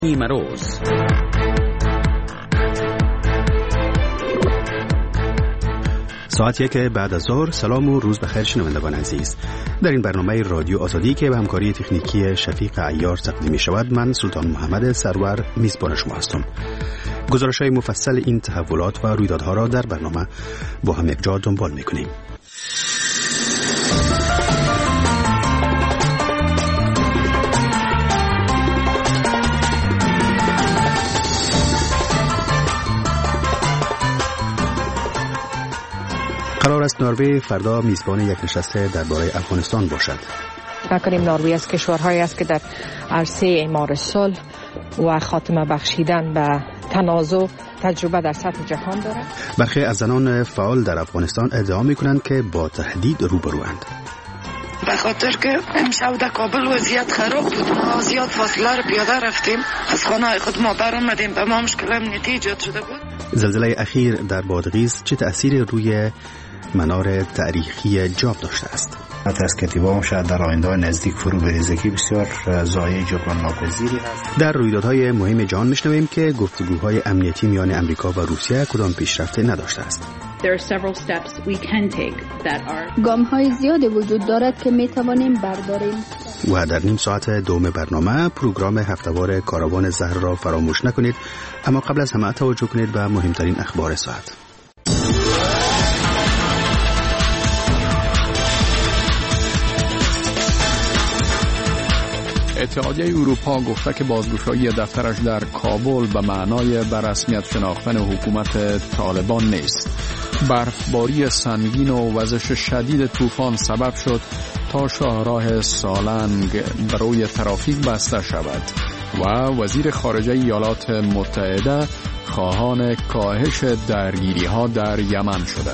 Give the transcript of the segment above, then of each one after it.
نیمروز. ساعت 1 بعد از ظهر. سلام و روز بخیر شنوندگان عزیز. در این برنامه رادیو آزادی که به همکاری تکنیکی شفیق عیار تقدیم می شود، من سلطان محمد سرور میزبان شما هستم. گزارش‌های مفصل این تحولات و رویدادها را در برنامه با هم یکجا دنبال می‌کنیم. قرار است نروژ فردا میزبان یک نشست درباره افغانستان باشد. نکنیم نروژ از کشورهایی است که در عرصه اعمار صلح و خاتمه بخشیدن به تنازع تجربه در سطح جهان دارد. برخی از زنان فعال در افغانستان ادعا می‌کنند که با تهدید روبروند. به خاطر که امشب در کابل وضعیت خراب بود، ما زیاد فاصله رو پیاده رفتیم، از خانه خود ما برآمدیم، به ما مشکل امنیتی ایجاد شده بود. زلزله اخیر در بادغیس چه تأثیری روی منار تاریخی جاب داشته است؟ از کتیبه‌ام شاید در آینده نزدیک فرو بریزه که بسیار ضایعه جبران ناپذیری هست. در رویدادهای مهم جهان میشنویم که گفتگوهای امنیتی میان امریکا و روسیه کدام پیشرفتی نداشته است. گام‌های زیادی وجود دارد که میتوانیم برداریم. و در نیم ساعت دوم برنامه پروگرام هفته‌وار کاروان زهر را فراموش نکنید، اما قبل از همه توجه کنید به مهمترین اخبار ساعت. اتحادیه اروپا گفته که بازگشایی دفترش در کابل به معنای به رسمیت شناختن حکومت طالبان نیست. برفباری سنگین و وزش شدید طوفان سبب شد تا شاهراه سالنگ برای ترافیک بسته شود و وزیر خارجه ایالات متحده خواهان کاهش درگیری‌ها در یمن شده.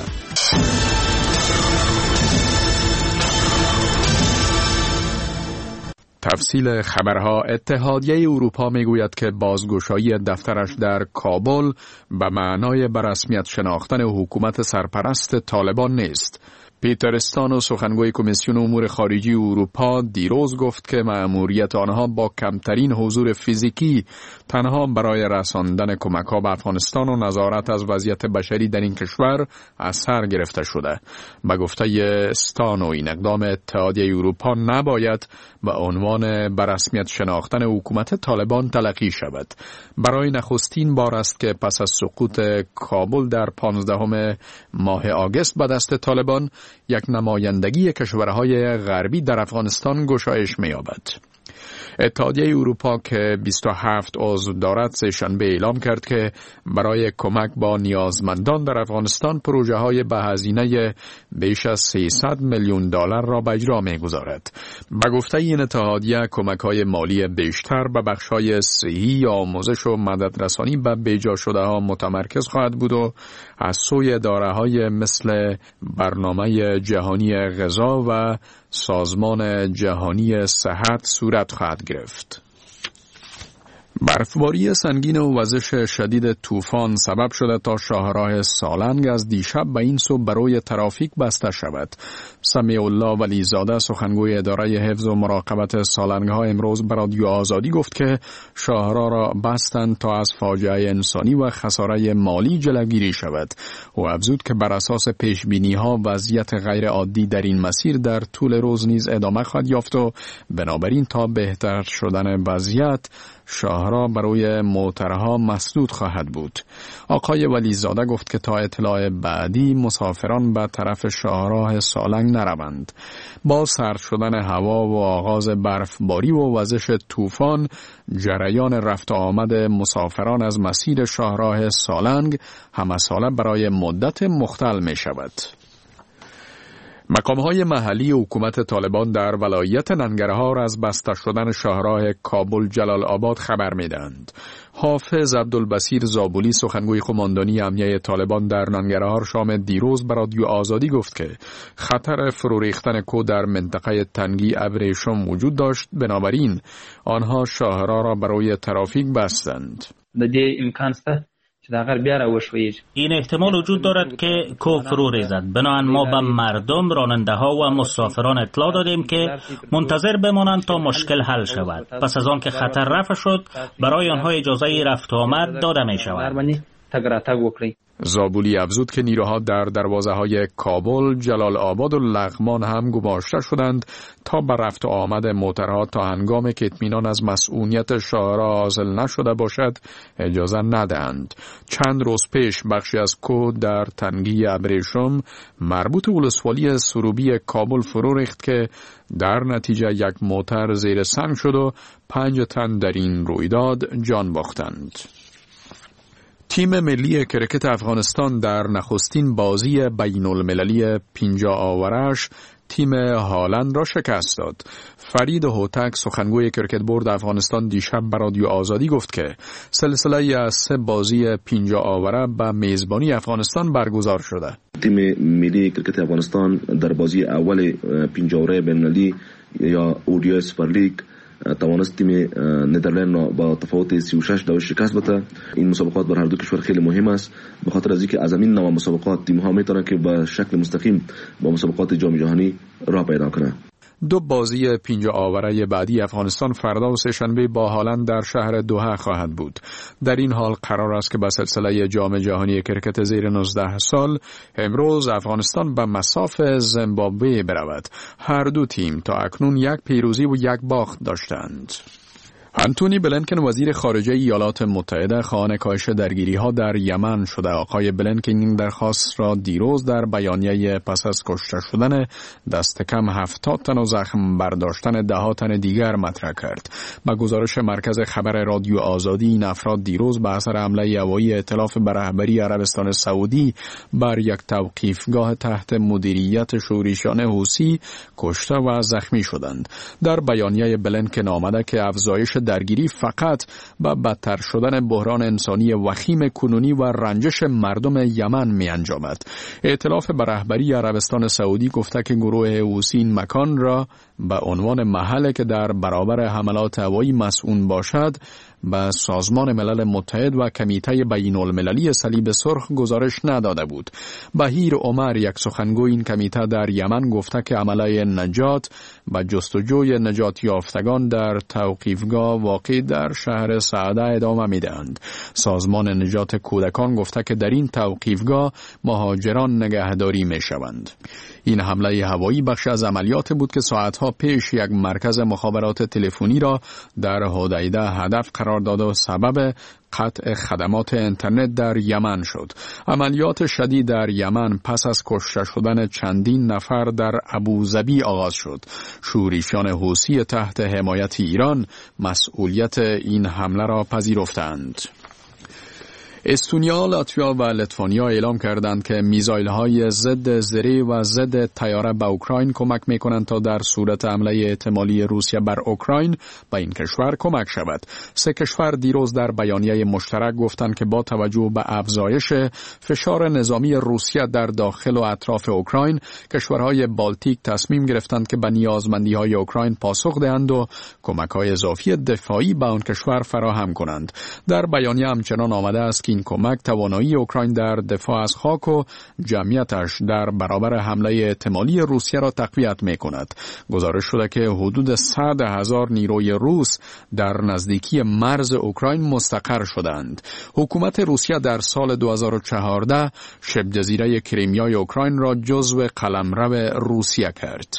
تفصیل خبرها. اتحادیه اروپا میگوید که بازگشایی دفترش در کابل به معنای به رسمیت شناختن حکومت سرپرست طالبان نیست. پیتر استانو سخنگوی کمیسیون امور خارجی اروپا دیروز گفت که مأموریت آنها با کمترین حضور فیزیکی تنها برای رساندن کمک‌ها به افغانستان و نظارت از وضعیت بشری در این کشور از سر گرفته شده. به گفته استانو این اقدام اتحادیه اروپا نباید به عنوان به رسمیت شناختن حکومت طالبان تلقی شود. برای نخستین بار است که پس از سقوط کابل در 15 ماه آگوست به دست طالبان یک نمایندگی کشورهای غربی در افغانستان گشایش می‌یابد. اتحادیه اروپا که 27 عضو دارد سه‌شنبه اعلام کرد که برای کمک با نیازمندان در افغانستان پروژه‌های به هزینه بیش از 300 میلیون دلار را به اجرا می‌گذارد. به گفته این اتحادیه کمک‌های مالی بیشتر به بخش‌های صحی، آموزش و مددرسانی به بیجا شده‌ها متمرکز خواهد بود و از سوی اداره‌های مثل برنامه جهانی غذا و سازمان جهانی صحت صورت خواهد گرفت. برفباری سنگین و وزش شدید طوفان سبب شده تا شاهراه سالنگ از دیشب به این سو برای ترافیک بسته شود. سمیع الله ولیزاده سخنگوی اداره حفظ و مراقبت سالنگ ها امروز به رادیو آزادی گفت که شاهراه را بستند تا از فاجعه انسانی و خساره مالی جلوگیری شود. او افزود که بر اساس پیش بینی ها وضعیت غیر عادی در این مسیر در طول روز نیز ادامه خواهد یافت و بنابراین تا بهتر شدن وضعیت شاهراه برای موترها مسدود خواهد بود. آقای ولیزاده گفت که تا اطلاع بعدی مسافران به طرف شاهراه سالنگ نروند. با سرد شدن هوا و آغاز برفباری و وزش طوفان، جریان رفت و آمد مسافران از مسیر شاهراه سالنگ همساله برای مدت مختل می شود. مقام‌های محلی حکومت طالبان در ولایت ننگرهار از بسته شدن شاهراه کابل جلال آباد خبر می‌دهند. حافظ عبدالبصیر زابولی سخنگوی قماندانی امنیه طالبان در ننگرهار شام دیروز به رادیو آزادی گفت که خطر فرو ریختن کو در منطقه تنگی ابریشم وجود داشت، بنابراین آنها شاهراه را برای ترافیک بستند. د دې امکان شته این احتمال وجود دارد که کوه فرو ریزد. بنابراین ما به مردم، راننده ها و مسافران اطلاع دادیم که منتظر بمانند تا مشکل حل شود. پس از آن که خطر رفع شد برای آنها اجازه رفت و آمد داده می شود. زابولی افزود که نیروها در دروازه‌های کابل، جلال آباد و لغمان هم گماشته شدند تا به رفت و آمد موترها تا هنگامی که اطمینان از مسئولیت شاهراه حاصل نشده باشد اجازه ندهند. چند روز پیش بخشی از کوه در تنگی ابریشم مربوط ولسوالی سروبی کابل فرو ریخت که در نتیجه یک موتر زیر سنگ شد و 5 تن در این رویداد جان باختند. تیم ملی کرکت افغانستان در نخستین بازی بین المللی 50 آورش تیم هالند را شکست داد. فرید هوتک سخنگوی کرکت بورد افغانستان دیشب به رادیو آزادی گفت که سلسله از 3 بازی 50 آوره به میزبانی افغانستان برگزار شده. تیم ملی کرکت افغانستان در بازی اول 50 آوره بین المللی یا اودیو سوپر لیگ توانست تیم ندرلند را با تفاوت 36 شکست بده. این مسابقات بر هر دو کشور خیلی مهم است، به خاطر از اینکه از این نوع مسابقات تیم ها میتونن که به شکل مستقیم با مسابقات جام جهانی راه پیدا کنه. 2 بازی 50 آوره بعدی افغانستان فردا و سه‌شنبه با هالند در شهر دوحه خواهد بود. در این حال قرار است که به سلسله جام جهانی کرکت زیر 19 سال امروز افغانستان به مصاف زیمبابوه برود. هر دو تیم تا اکنون 1 پیروزی و 1 باخت داشتند. انتونی بلینکن وزیر خارجه ایالات متحده خواهان کاهش درگیری‌ها در یمن شده. آقای بلینکن این درخواست را دیروز در بیانیه پس از کشته شدن دست کم 70 تن و زخم برداشتن 10 تن دیگر مطرح کرد. با گزارش مرکز خبر رادیو آزادی این افراد دیروز به اثر حمله هوایی ائتلاف به رهبری عربستان سعودی بر یک توقیفگاه تحت مدیریت شورشیان حوثی کشته و زخمی شدند. در بیانیه بلینکن آمده که افزایش درگیری فقط به بدتر شدن بحران انسانی وخیم کنونی و رنجش مردم یمن می انجامد. ائتلاف به رهبری عربستان سعودی گفته که گروه حوثی این مکان را به عنوان محلی که در برابر حملات هوایی مسئول باشد به سازمان ملل متحد و کمیته بین المللی صلیب سرخ گزارش نداده بود. بهیر عمر یک سخنگوی این کمیته در یمن گفته که عملیات نجات و جستجوی نجات یافتگان در توقیفگاه واقع در شهر سعده ادامه می‌دهند. سازمان نجات کودکان گفته که در این توقیفگاه مهاجران نگهداری می‌شوند. این حمله هوایی بخشی از عملیات بود که ساعتها پیش یک مرکز مخابرات تلفنی را در حدیده هدف قرار داد و سبب قطع خدمات اینترنت در یمن شد. عملیات شدید در یمن پس از کشته شدن چندین نفر در ابوظبی آغاز شد. شورشیان حوثی تحت حمایت ایران مسئولیت این حمله را پذیرفتند. استونیا، لاتویا و لیتوانیا اعلام کردند که میزایل‌های ضد زره و ضد طیاره به اوکراین کمک می‌کنند تا در صورت حمله احتمالی روسیه بر اوکراین به این کشور کمک شود. 3 کشور دیروز در بیانیه مشترک گفتند که با توجه به افزایش فشار نظامی روسیه در داخل و اطراف اوکراین، کشورهای بالتیک تصمیم گرفتند که به نیازمندی‌های اوکراین پاسخ دهند و کمک‌های اضافی دفاعی به آن کشور فراهم کنند. در بیانیه همچنان آمده است که این کمک توانایی اوکراین در دفاع از خاک و جمعیتش در برابر حمله احتمالی روسیه را تقویت می‌کند. گزارش شده که حدود 100,000 نیروی روس در نزدیکی مرز اوکراین مستقر شدند. حکومت روسیه در سال 2014 شبه جزیره کریمیای اوکراین را جزو قلمرو روسیه کرد.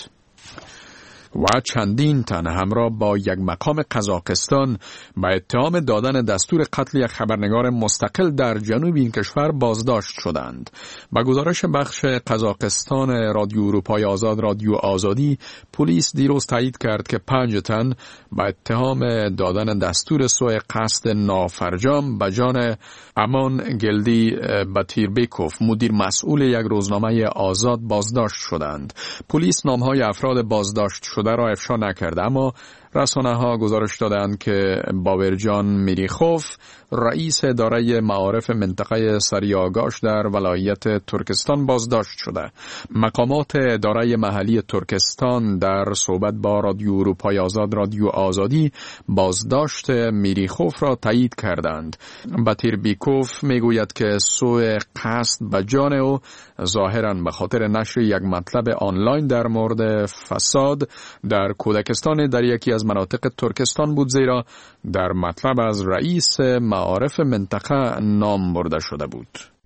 و چندین تن همراه با یک مقام قزاقستان به اتهام دادن دستور قتل یک خبرنگار مستقل در جنوب این کشور بازداشت شدند. با گزارش بخش قزاقستان رادیو اروپای آزاد رادیو آزادی، پلیس دیروز تایید کرد که 5 تن به اتهام دادن دستور سوء قصد نافرجام به جان امان گلدی باتیربیکوف، مدیر مسئول یک روزنامه آزاد، بازداشت شدند. پلیس نامهای افراد بازداشت شده را افشا نکرده، اما رسانه‌ها گزارش دادند که باورجان میریخوف رئیس اداره معارف منطقه سریاگاش در ولایت ترکستان بازداشت شده. مقامات اداره محلی ترکستان در صحبت با رادیو اروپای آزاد رادیو آزادی بازداشت میریخوف را تایید کردند. باتیر بیکوف میگوید که سوء قصد به جان او ظاهراً به خاطر نشر یک مطلب آنلاین در مورد فساد در کودکستان در یکی از مناطق ترکستان بود، زیرا در مطلب از رئیس معارف منطقه نام برده شده بود.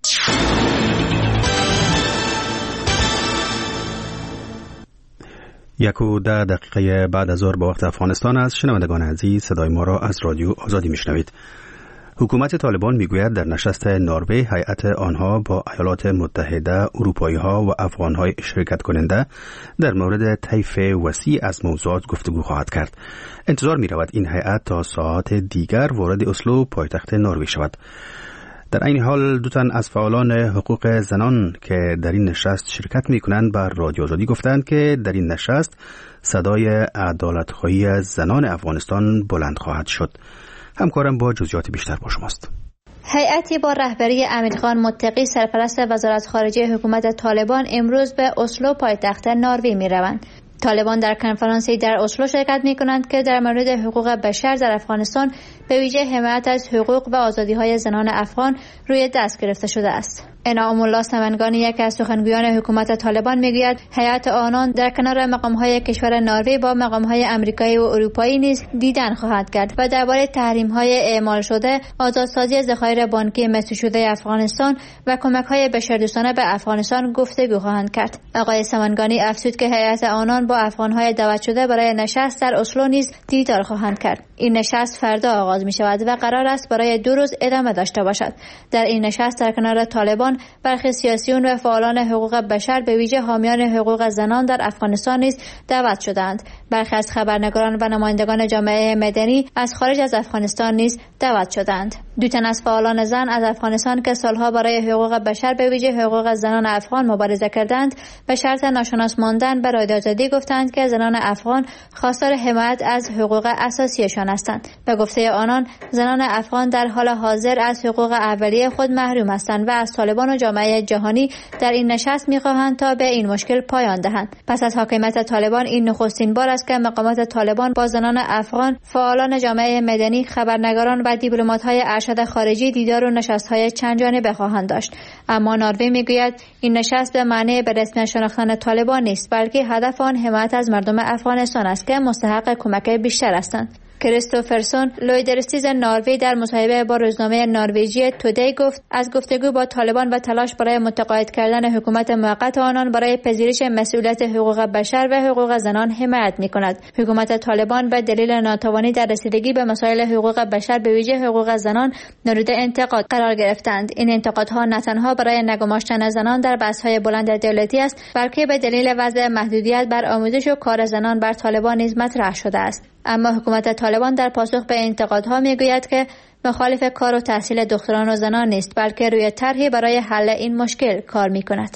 11 دقیقه بعد از ظهر به وقت افغانستان است. شنوندگان عزیز، صدای ما را از رادیو آزادی میشنوید. حکومت طالبان میگوید در نشست نروژ هیئت آنها با ایالات متحده، اروپایی‌ها و افغان‌های شرکت کننده در مورد طیف وسیع از موضوعات گفتگو خواهد کرد. انتظار می‌رود این هیئت تا ساعات دیگر وارد اسلو پایتخت نروژ شود. در این حال دو تن از فعالان حقوق زنان که در این نشست شرکت می‌کنند بر رادیو آزادی گفتند که در این نشست صدای عدالت‌خواهی زنان افغانستان بلند خواهد شد. همکارم با جزئیات بیشتر با شماست. هیئتی با رهبری امیرخان متقی سرپرست وزارت خارجه حکومت طالبان امروز به اسلو پایتخت نروژ می‌روند. طالبان در کنفرانسی در اسلو شرکت می‌کنند که در مورد حقوق بشر در افغانستان به ویژه حمایت از حقوق و آزادی‌های زنان افغان روی دست گرفته شده است. انعام الله سمنگانی، یکی از سخنگویان حکومت طالبان، میگوید هیئت آنان در کنار مقام‌های کشور نروژ با مقام‌های آمریکایی و اروپایی نیز دیدن خواهد کرد و درباره تحریم‌های اعمال شده، آزادسازی ذخایر بانکی مسدود شده افغانستان و کمک‌های بشردوستانه به افغانستان گفتگو خواهند کرد. آقای سمنگانی افزود که هیئت آنان با افغان‌های دعوت شده برای نشست در اسلو نیز دیدار خواهند کرد. این نشست فردا آغاز می‌شود و قرار است برای 2 روز ادامه داشته باشد. در این نشست در کنار طالبان برخی سیاسیون و فعالان حقوق بشر به ویژه حامیان حقوق زنان در افغانستان نیز دعوت شدند. برخی از خبرنگاران و نمایندگان جامعه مدنی از خارج از افغانستان نیز دعوت شدند. 2 تن از فعالان زن از افغانستان که سالها برای حقوق بشر به ویژه حقوق زنان افغان مبارزه کردند، به شرط ناشناس ماندن به رادیو آزادی گفتند که زنان افغان خواستار حمایت از حقوق اساسیشان هستند. به گفته آنان، زنان افغان در حال حاضر از حقوق اولیه خود محروم هستند و از طالبان و جامعه جهانی در این نشست می‌خواهند تا به این مشکل پایان دهند. پس از حاکمیت طالبان این نخستین بار است که مقامات طالبان با زنان افغان، فعالان جامعه مدنی، خبرنگاران و دیپلمات‌های ارشد خارجی دیدار و نشست‌های چند جانبه خواهند داشت. اما نروژ می‌گوید این نشست به معنی به رسمیت شناختن طالبان نیست، بلکه هدف آن حمایت از مردم افغانستان است که مستحق کمک بیشتر هستند. کریستوفرسون لویدرستیز نروژ در مصاحبه با روزنامه نروژی تودی گفت از گفتگو با طالبان و تلاش برای متقاعد کردن حکومت موقت آنان برای پذیرش مسئولیت حقوق بشر و حقوق زنان حمایت می‌کند. حکومت طالبان به دلیل ناتوانی در رسیدگی به مسائل حقوق بشر به ویژه حقوق زنان مورد انتقاد قرار گرفتند. این انتقادها نه تنها برای نگماشتن زنان در بحث‌های بلند دولتی است، بلکه به دلیل وضع محدودیت بر آموزش و کار زنان بر طالبان نیز مطرح شده است. اما حکومت طالبان در پاسخ به انتقادها میگوید که مخالف کار و تحصیل دختران و زنان نیست، بلکه روی طرحی برای حل این مشکل کار میکند.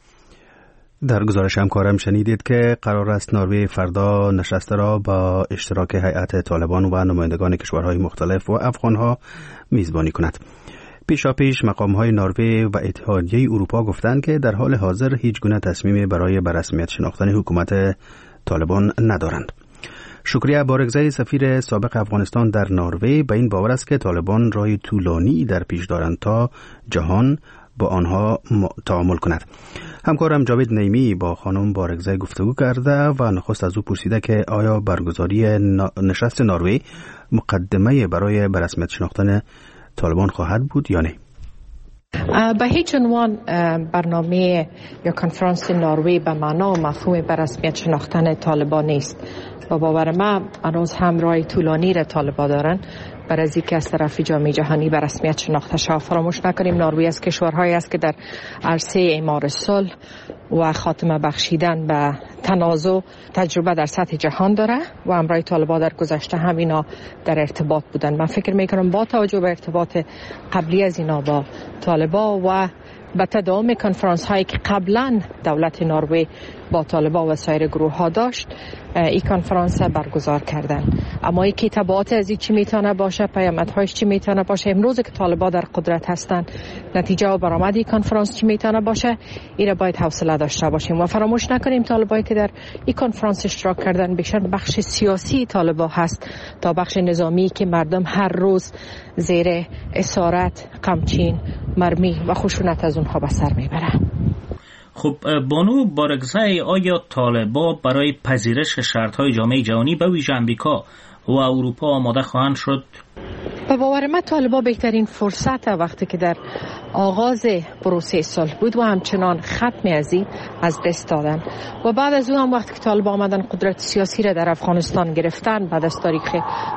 در گزارش همکارم شنیدید که قرار است نروژ فردا نشست را با اشتراک هیئت طالبان و نمایندگان کشورهای مختلف و افغانها میزبانی کند. پیشاپیش مقام‌های نروژ و اتحادیه اروپا گفتند که در حال حاضر هیچ گونه تصمیمی برای به رسمیت شناختن حکومت طالبان ندارند. شکریه بارگزای سفیر سابق افغانستان در نروژ به این باور است که طالبان راه طولانی در پیش دارند تا جهان با آنها تعامل کند. همکارم جاوید نیمی با خانم بارگزای گفتگو کرده و نخست از او پرسیده که آیا برگزاری نشست نروژ مقدمه برای به رسمیت شناختن طالبان خواهد بود یا نه؟ به هیچ عنوان برنامه یا کنفرانس نروژ به معنا و مفهوم به رسمیت شناختن طالبان نیست. با باور من هنوز هم راه طولانی را طالبان دارن برای از اینکه از طرف جامعه جهانی به رسمیت شناخته شود. فراموش نکنیم نروژ از کشورهایی است که در عرصه اعمار صلح و خاتمه بخشیدن به تنازع تجربه در سطح جهان داره و امرای طالبان در گذشته هم اینا در ارتباط بودن. من فکر میکنم با توجه به ارتباط قبلی از اینا با طالبان و به تداوم کنفرانس هایی که قبلا دولت نروژ با طالبان و سایر گروه ها داشت این کنفرانس برگزار کردن. اما این که تبعات از این چی میتونه باشه، پیامدهایش چی میتونه باشه، امروز که طالبان در قدرت هستن نتیجه و برآمد این کنفرانس چی میتونه باشه، این را باید حوصله داشته باشیم و فراموش نکنیم طالبانی که در این کنفرانس اشتراک کردن بیشتر بخش سیاسی طالبان هست تا بخش نظامی که مردم هر روز زیر اسارت، قمچین، مرمی و خشونت از اونها به سر میبره. خب بانو بارگزای، آیا طالبان برای پذیرش شرط‌های جامعه جهانی به ویژه امریکا و اروپا آماده خواهند شد؟ به باور من طالبان بهترین فرصت وقتی که در آغاز پروسه صلح بود و همچنان ختم از دست دادن و بعد از اون هم وقتی که طالبان آمدن قدرت سیاسی را در افغانستان گرفتن بعد از تاریخ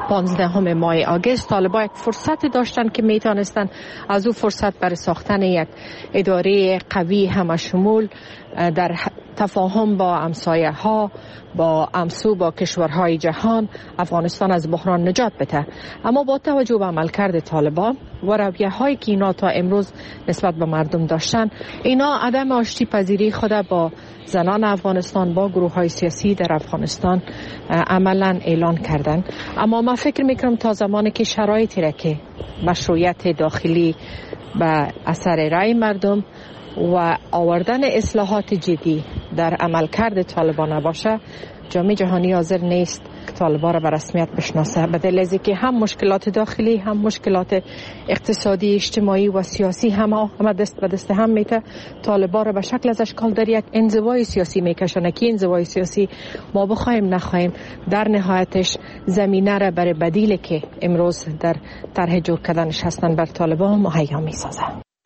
15 ماه آگوست، طالبان یک فرصت داشتن که میتونستن از اون فرصت برای ساختن یک اداره قوی همشمول در تفاهم با همسایه ها، با همسو با کشورهای جهان افغانستان از بحران نجات بده. اما با توجه به عملکرد طالبان و رویه هایی که اینا تا امروز نسبت به مردم داشتن، اینا عدم آشتی پذیری خود با زنان افغانستان، با گروه های سیاسی در افغانستان عملا اعلان کردن. اما من فکر میکنم تا زمانی که شرایطی را که مشروعیت داخلی به اثر رای مردم و آوردن اصلاحات جدی در عملکرد طالبان نباشه، جامعه جهانی حاضر نیست که طالبان را به رسمیت بشناسه، به دلیل اینکه هم مشکلات داخلی، هم مشکلات اقتصادی، اجتماعی و سیاسی همه دست به دست هم میته طالبان را به شکل از اشکال در یک انزوای سیاسی میکشونه که انزوای سیاسی ما بخوایم نخوایم در نهایتش زمینه را برای بدیلی که امروز در طرح جور کردنش هستن بر طالبان مهیا میسازه.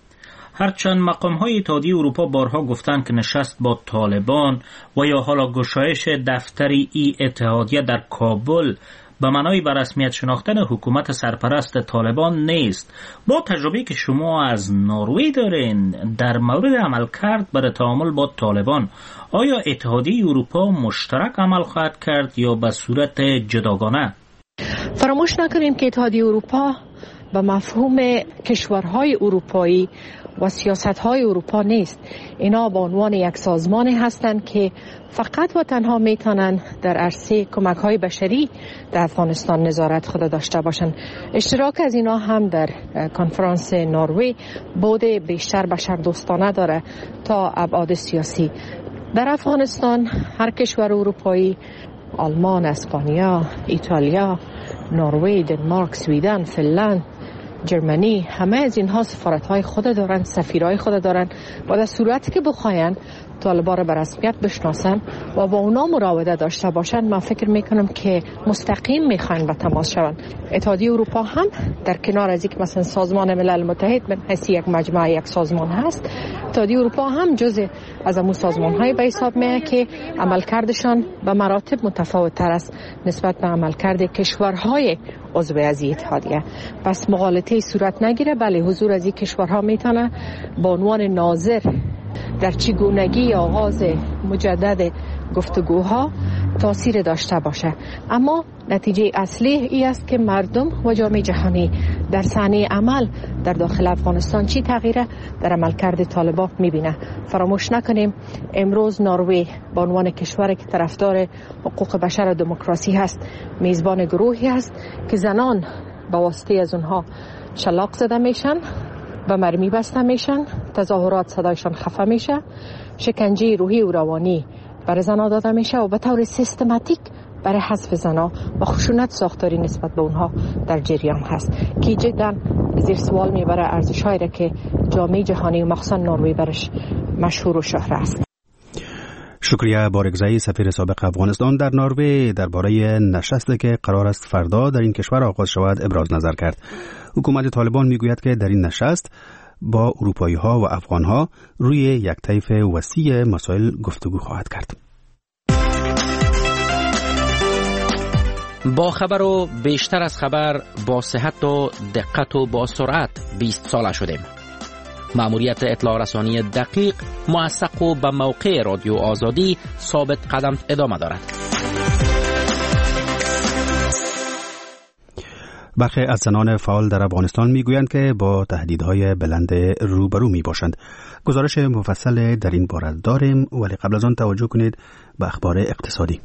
هرچند مقام‌های اتحادیه اروپا بارها گفتند که نشست با طالبان و یا حالا گشایش دفتری ای اتحادیه در کابل به معنای به رسمیت شناختن حکومت سرپرست طالبان نیست، با تجربه که شما از نروژ دارین در مورد عملکرد برای تعامل با طالبان، آیا اتحادیه اروپا مشترک عمل خواهد کرد یا به صورت جداگانه؟ فراموش نکنیم که اتحادیه اروپا به مفهوم کشورهای اروپایی و سیاست‌های اروپا نیست. اینا به عنوان یک سازمانی هستند که فقط و تنها میتونن در عرصه کمک‌های بشری در افغانستان نظارت خود داشته باشند. اشتراک از اینا هم در کنفرانس نروژ بود بیشتر بشر دوستانه داره تا ابعاد سیاسی. در افغانستان هر کشور اروپایی، آلمان، اسپانیا، ایتالیا، نروژ، دنمارک، سویدن، فنلند، جرمنی، همه از اینها سفارت‌های خود دارن، سفیرهای خود دارن و در صورتی که بخواین طالبان را به رسمیت بشناسن و با اونا مراوده داشته باشن، من فکر میکنم که مستقیم میخواین به تماس شون. اتحادیه اروپا هم در کنار از اینکه مثلا سازمان ملل متحد من حسی یک مجموعه یک سازمان هست، اتحادیه اروپا هم جزء از اون سازمان‌های به حساب میاد که عملکردشان به مراتب متفاوت‌تر است نسبت به عملکرد کشورهای عضو از اتحادیه. پس مغالطه صورت نگیره، بله حضور از این کشورها میتونه به عنوان ناظر در چگونگی آغاز مجدد گفتگوها تاثیر داشته باشه. اما نتیجه اصلی ای است که مردم و جامعه جهانی در صحنه عمل در داخل افغانستان چی تغییره در عملکرد طالبان میبینه. فراموش نکنیم امروز نروژ به عنوان کشوری که طرفدار حقوق بشر و دموکراسی هست، میزبان گروهی است که زنان به واسطه از اونها شلاق زده میشن، به مرمی بسته میشن، تظاهرات صدایشان خفه میشه، شکنجه روحی و روانی برای زنها داده میشه و به طور سیستماتیک برای حذف زنها و خشونت ساختاری نسبت به اونها در جریان هست که جدا زیر سوال میبره ارزش‌هایی را که جامعه جهانی و مخصوصا نروژ برش مشهور و شهره است. شکریه بارگزایی، سفیر سابق افغانستان در نروژ درباره نشستی که قرار است فردا در این کشور آغاز شود ابراز نظر کرد. حکومت طالبان میگوید که در این نشست با اروپایی‌ها و افغان‌ها روی یک طیف وسیع مسائل گفتگو خواهد کرد. با خبر و بیشتر از خبر، با صحت و دقت و با سرعت 20 ساله شدیم. مأموریت اطلاع رسانی دقیق، موثق و به موقع رادیو آزادی ثابت قدم ادامه دارد. برخی از زنان فعال در افغانستان میگویند که با تهدیدهای بلند روبرو می باشند. گزارش مفصل در این باره داریم، ولی قبل از آن توجه کنید به اخبار اقتصادی.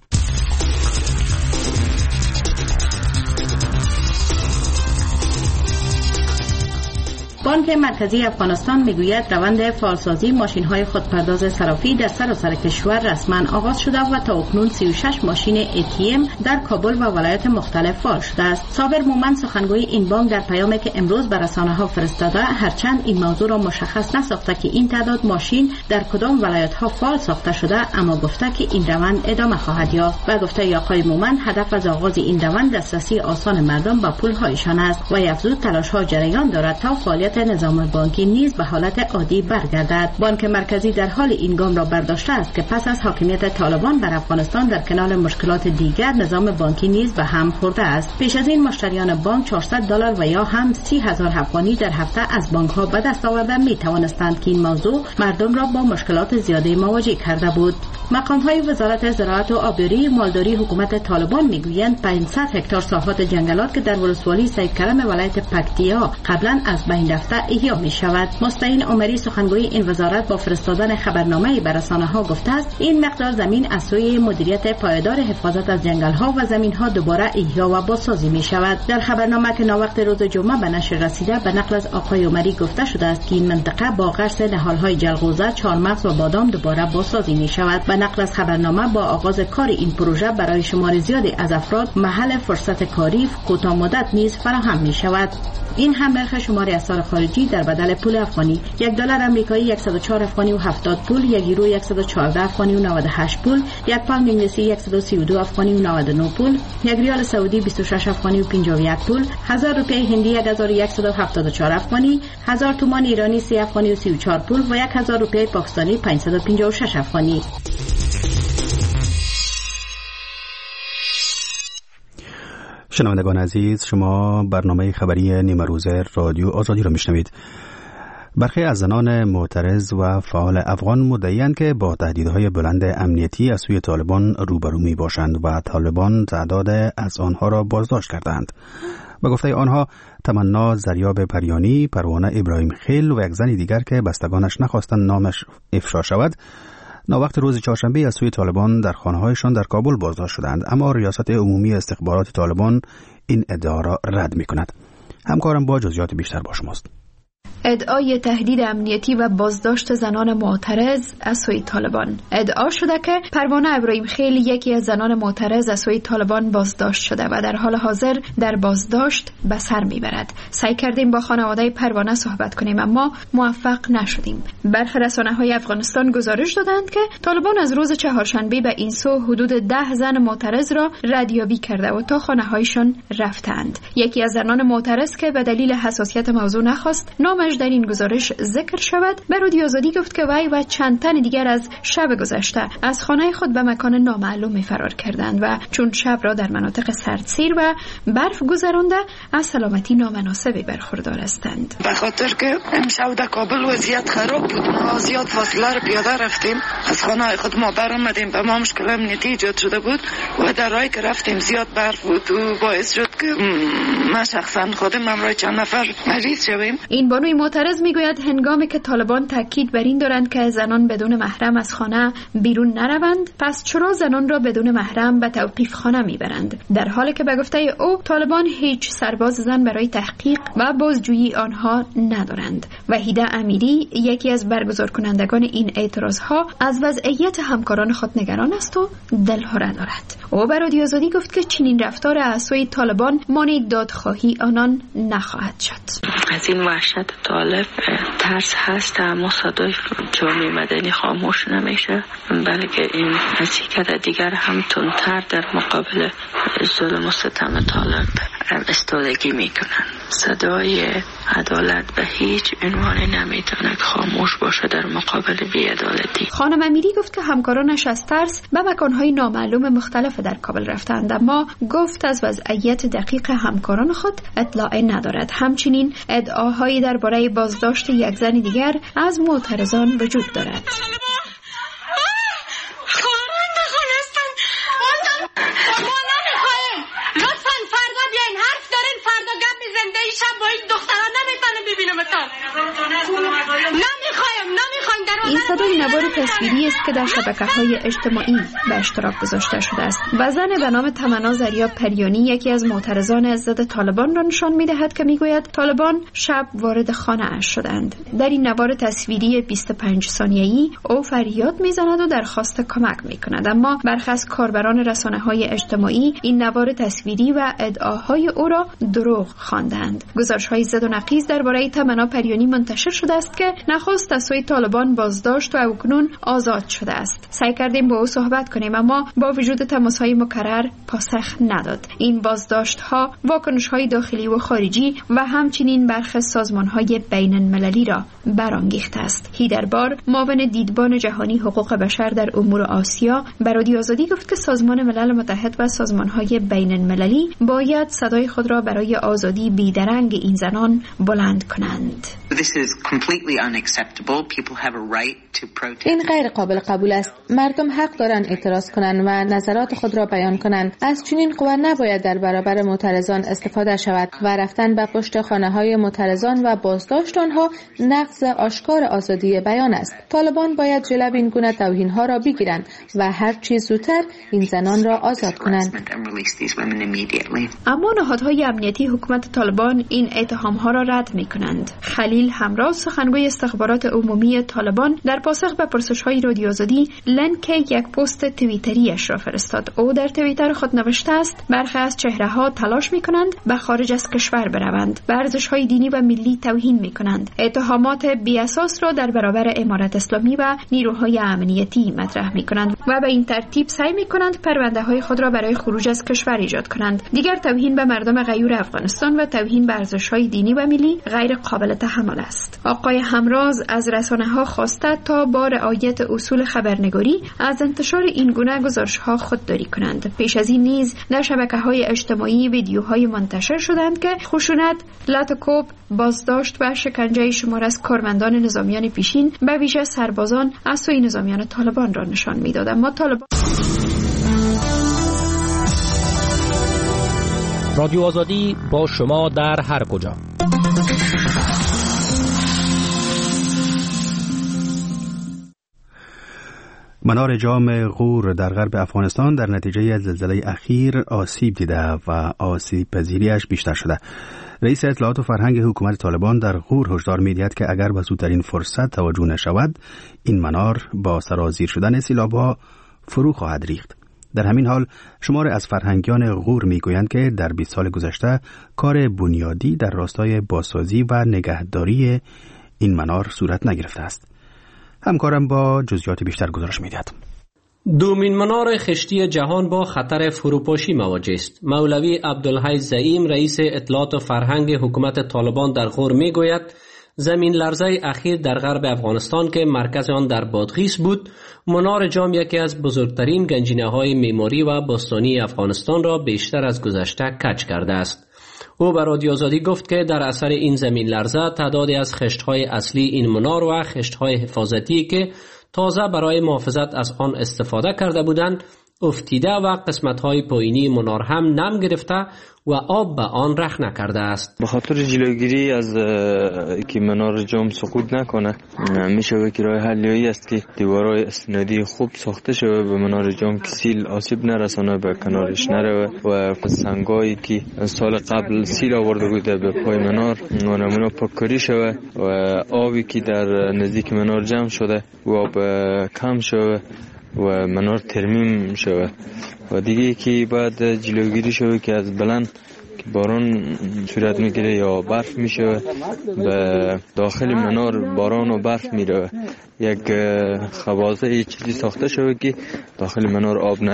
بانک مرکزی افغانستان میگوید روند فعالسازی ماشین‌های خودپرداز صرافی در سراسر کشور رسما آغاز شده و تا اکنون 36 ماشین ATM در کابل و ولایات مختلف فعال شده است. صابر مومن سخنگوی این بانک در پیامی که امروز به رسانه‌ها فرستاده، هرچند این موضوع را مشخص نساخته که این تعداد ماشین در کدام ولایت‌ها فعال ساخته شده، اما گفته که این روند ادامه خواهد یافت. و گفته آقای مومن هدف از آغاز این روند دسترسی آسان مردم به پول‌هایشان است و افزود تلاش‌ها جریان دارد تا فعالیت نظام بانکی نیز به حالت عادی برگردد. بانک مرکزی در حال این گام را برداشته است که پس از حاکمیت طالبان بر افغانستان در کنار مشکلات دیگر، نظام بانکی نیز به هم خورده است. پیش از این مشتریان بانک $400 و یا هم 30,000 افغانی در هفته از بانک‌ها به دست آوردن می توانستند که این موضوع مردم را با مشکلات زیادی مواجه کرده بود. مقام‌های وزارت زراعت و آبیاری مالداری حکومت طالبان میگویند 500 هکتار ساحات جنگلات که در ولسوالی سید کرم ولایت پکتیا قبلا از بین رفته احیا می شود. مستعین عمری سخنگوی این وزارت با فرستادن خبرنامه‌ای به رسانه‌ها گفته است این مقدار زمین از سوی مدیریت پایدار حفاظت از جنگل‌ها و زمین‌ها دوباره احیا و بازسازی می شود. در خبرنامه که ناوقت روز جمعه به نشر رسیده، به نقل از آقای عمری گفته شده است که این منطقه با غرس نهال‌های جلغوزه، چهارمغز و بادام دوباره بازسازی می شود. به نقل از خبرنامه با آغاز کار این پروژه برای شمار زیادی از افراد محل فرصت کاری کوتاه مدت نیز فراهم می شود. این هم نرخ شمار اسعار خارجی در بدل پول افغانی: $1 آمریکایی 104 افغانی و 70 پول، یک یورو 114 افغانی و 98 پول، یک پوند انگلیسی 132 افغانی و 99 پول، یک ریال سعودی 26 افغانی و 51 پول، 1000 روپیه هندی 1174 افغانی، 1000 تومان ایرانی 30 افغانی و 34 پول و 1000 روپیه پاکستانی 556 افغانی. شنوندگان عزیز، شما برنامه خبری نیمه روزه رادیو آزادی را میشنوید. برخی از زنان معترض و فعال افغان مدعی‌اند که با تهدیدهای بلند امنیتی از سوی طالبان روبرو می باشند و طالبان تعداد از آنها را بازداشت کردند. به گفته آنها، تمنا زریاب پریانی، پروانه ابراهیم خیل و یک زن دیگر که بستگانش نخواستند نامش افشا شود، ناوقت روز چهارشنبه از سوی طالبان در خانه‌هایشان در کابل بازداشت شدند، اما ریاست عمومی استخبارات طالبان این ادعا را رد می‌کند. همکارم با جزئیات بیشتر با شماست. ادعای تهدید امنیتی و بازداشت زنان معترض از سوی طالبان. ادعا شده که پروانه ابراهیم خیل یکی از زنان معترض از سوی طالبان بازداشت شده و در حال حاضر در بازداشت به سر میبرد. سعی کردیم با خانواده پروانه صحبت کنیم اما موفق نشدیم. برخی رسانه‌های افغانستان گزارش دادند که طالبان از روز چهارشنبه به این سو حدود 10 زن معترض را ردیابی کرده و تا خانه‌هایشان رفتند. یکی از زنان معترض که به دلیل حساسیت موضوع نخواست نامش در این گزارش ذکر شود، به رادیو آزادی گفت که وی و چند تن دیگر از شب گذشته از خانه خود به مکان نامعلوم فرار کردند و چون شب را در مناطق سردسیر و برف گذرانده از سلامتی نامناسبی برخوردار هستند. به خاطر که امشب در کابل وضعیت خراب بود، ما زیاد فاصله را پیاده رفتیم، از خانه خود ما برآمدیم، به ما مشکل امنیتی ایجاد شده بود و در راهی که رفتیم زیاد برف بود و باعث شد که ما شخصا خودم همراه چند نفر مریض شویم. این بانوی معترض میگوید هنگامی که طالبان تاکید بر این دارند که زنان بدون محرم از خانه بیرون نروند، پس چرا زنان را بدون محرم به توقیف خانه میبرند، در حالی که به گفته او طالبان هیچ سرباز زن برای تحقیق و بازجویی آنها ندارند. وحیده امیری یکی از برگزار کنندگان این اعتراضها از وضعیت همکاران خود نگران است و دلهره دارد. او به رادیو آزادی گفت که چنین رفتار از سوی طالبان مانع دادخواهی آنان نخواهد شد. از این وحشت طالب ترس هست، اما صدای جامعه مدنی خاموش نمیشه، بلکه این حرکت دیگر هم تندتر در مقابل ظلم و ستم طالب استادگی میکنن. صدای عدالت به هیچ عنوانی نمیتونه خاموش باشه در مقابل بی‌عدالتی. خانم امیری گفت که همکارانش از ترس به مکانهای نامعلوم مختلف در کابل رفتند، اما گفت از وضعیت دقیق همکاران خود اطلاع ندارد. همچنین ادعاهایی درباره بازداشت یک زن دیگر از معترضان وجود دارد. این صدای نوار تصویری است که در شبکه‌های اجتماعی به اشتراک گذاشته شده است و زن به نام تمنا زریا پریانی یکی از معترضان ضد طالبان را نشان می‌دهد که می‌گوید طالبان شب وارد خانه اش شدند. در این نوار تصویری 25 ثانیه‌ای او فریاد می‌زند و درخواست کمک می‌کند، اما برخی از کاربران رسانه‌های اجتماعی این نوار تصویری و ادعاهای او را دروغ خواندند. گزارش‌های زد و نقیض درباره تمنا پریانی منتشر شده است که نخست از سوی طالبان بازداشت و اکنون آزاد شده است. سعی کردیم با او صحبت کنیم اما با وجود تماس‌های مکرر پاسخ نداد. این بازداشت‌ها واکنش‌های داخلی و خارجی و همچنین برخی سازمان‌های بین‌المللی را برانگیخته است. هیدربار معاون دیدبان جهانی حقوق بشر در امور آسیا به رادیو آزادی گفت که سازمان ملل متحد و سازمان‌های بین‌المللی باید صدای خود را برای آزادی بیدرنگ این زنان بلند کنند. این غیر قابل قبول است. مردم حق دارند اعتراض کنند و نظرات خود را بیان کنند. از چنین قوا نباید در برابر معترضان استفاده شود و رفتن به پشت خانه‌های معترضان و بازداشت آنها نقض آشکار آزادی بیان است. طالبان باید جلوی این گونه توهین‌ها را بگیرند و هر چیز زودتر این زنان را آزاد کنند. اما نهادهای امنیتی حکومت طالبان این اتهام‌ها را رد می‌کنند. خلیل همراز سخنگوی استخبارات عمومی طالبان در پاسخ به پرسش‌های رادیو آزادی لینک یک پست توییتری‌اش را فرستاد. او در توییتر خود نوشته است برخی از چهره‌ها تلاش می‌کنند به خارج از کشور بروند، به ارزش‌های دینی و ملی توهین می‌کنند، اتهامات بی‌اساس را در برابر امارت اسلامی و نیروهای امنیتی مطرح می‌کنند و به این ترتیب سعی می‌کنند پرونده‌های خود را برای خروج از کشور ایجاد کنند. دیگر توهین به مردم غیور افغانستان و توهین به ارزش‌های دینی و ملی غیر قابل تحمل است. آقای همراز از رسانه‌ها خواسته تا با رعایت اصول خبرنگاری از انتشار این گونه گزارش‌ها خودداری کنند. پیش از این نیز در شبکه‌های اجتماعی ویدیوهای منتشر شدند که خشونت، لطکوب، بازداشت و شکنجه شمار از کارمندان نظامیان پیشین به ویژه سربازان از سوی نظامیان طالبان را نشان می‌داد. اما طالبان رادیو آزادی با شما در هر کجا. منار جام غور در غرب افغانستان در نتیجه زلزله اخیر آسیب دیده و آسیب پذیریش بیشتر شده. رئیس اطلاعات و فرهنگ حکومت طالبان در غور هشدار می‌دهد که اگر به زودترین فرصت توجه نشود این منار با سرازیر شدن سیلاب‌ها فرو خواهد ریخت. در همین حال شمار از فرهنگیان غور میگویند که در 20 سال گذشته کار بنیادی در راستای بازسازی و نگهداری این منار صورت نگرفته است. همکارم با جزئیات بیشتر گزارش می‌دهد. دومین منار خشتی جهان با خطر فروپاشی مواجه است. مولوی عبدالحی زعیم رئیس اطلاعات و فرهنگ حکومت طالبان در غور میگوید زمین لرزه اخیر در غرب افغانستان که مرکز آن در بادغیس بود، منار جام یکی از بزرگترین گنجینه‌های معماری و باستانی افغانستان را بیشتر از گذشته کج کرده است. او به رادیو آزادی گفت که در اثر این زمین لرزه تعدادی از خشت‌های اصلی این منار و خشت‌های حفاظتی که تازه برای محافظت از آن استفاده کرده بودند افتیده و قسمت‌های پایینی منار هم نم گرفته و آب به آن رخ نکرده است. به خاطر جلوگیری از که منار جام سقوط نکنه میشه که راه حلی است که دیوارهای اسنادی خوب ساخته شود به منار جام که سیل آسیب نرسانه به کنارش نره و سنگایی که سال قبل سیل آورده بوده به پای منار نمونه پاککاری شود و آبی که در نزدیک منار جمع شده و آب کم شود و منار ترمیم شود و دیگه که بعد جلوگیری شود که از بلند که باران صورت میگیره یا برف میشه به داخل منار باران و برف میره یک خوازه چیزی ساخته شود که داخل منار آب نیاید.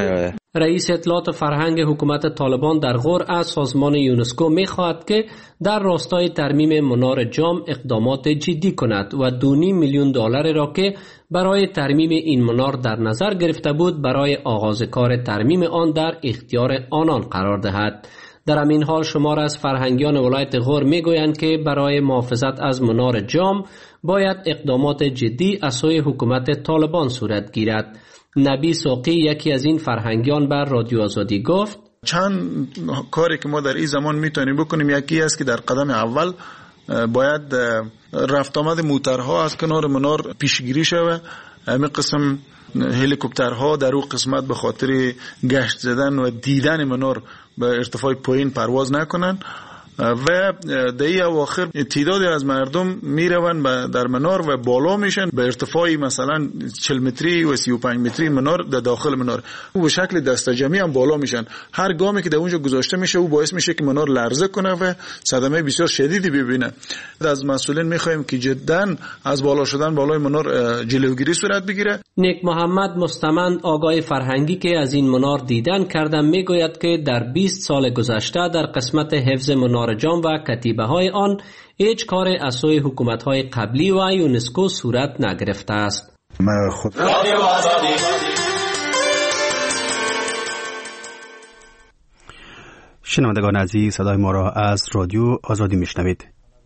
رئیس اطلاعات فرهنگ حکومت طالبان در غور از سازمان یونسکو می خواهد که در راستای ترمیم منار جام اقدامات جدی کند و $2.5 میلیون را که برای ترمیم این منار در نظر گرفته بود برای آغاز کار ترمیم آن در اختیار آنان قرار دهد. در همین حال شمار از فرهنگیان ولایت غور می گویند که برای محافظت از منار جام باید اقدامات جدی از سوی حکومت طالبان صورت گیرد. نبی ساقی یکی از این فرهنگیان بر رادیو آزادی گفت چند کاری که ما در این زمان میتونیم بکنیم. یکی است که در قدم اول باید رفت آمد موترها از کنار منار پیشگیری شود. همین قسم هلیکوپترها در اون قسمت به خاطر گشت زدن و دیدن منار به ارتفاع پایین پرواز نکنن و در این اواخر تعدادی از مردم میروند در منار و بالا میشن به ارتفاعی مثلا 40 متری و 35 متری منار در داخل منار و به شکل دسته جمعی هم بالا میشن. هر گامی که در اونجا گذاشته میشه او باعث میشه که منار لرزه کنه و صدمه بسیار شدیدی ببینه. از مسئولین میخوایم که جدا از بالا شدن بالای منار جلوگیری صورت بگیره. نیک محمد مستمند آگاه فرهنگی که از این منار دیدن کردن میگوید که در 20 سال گذشته در قسمت حفظ منار جام و کتیبه های آن هیچ کار از سوی حکومت های قبلی و یونسکو صورت نگرفته است. شنوندگان عزیز، صدای ما را از رادیو آزادی میشنوید.